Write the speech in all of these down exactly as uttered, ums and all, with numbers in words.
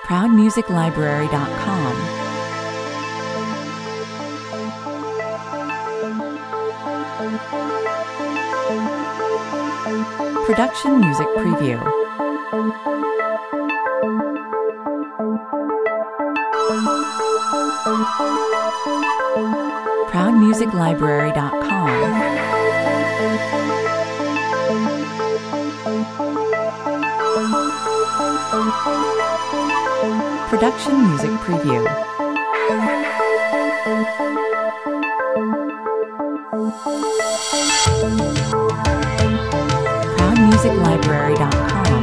proud music library dot com. Production music preview. proud music library dot com. Production music preview. proud music library dot com.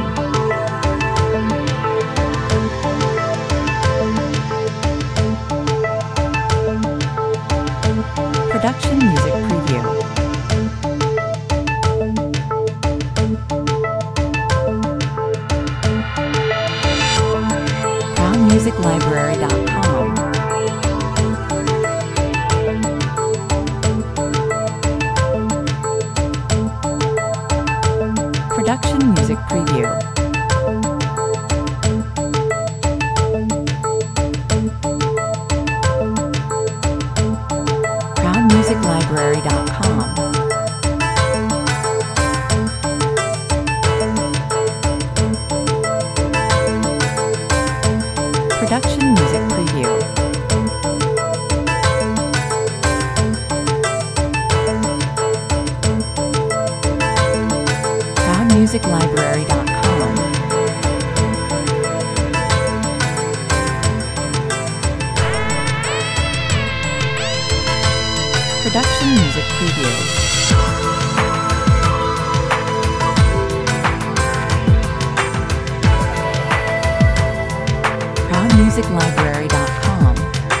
Production music preview. proud music library dot com. Production music preview. proud music library dot com. Production music preview. proud music library dot com. Production music preview. proud music library dot com.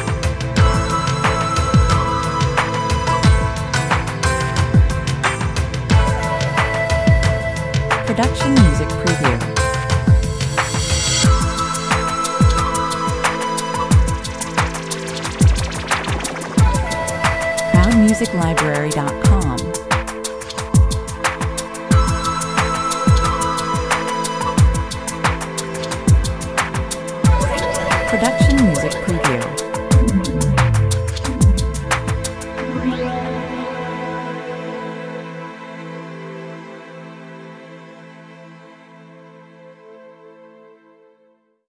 Production music preview. proud music library dot com. Production music preview.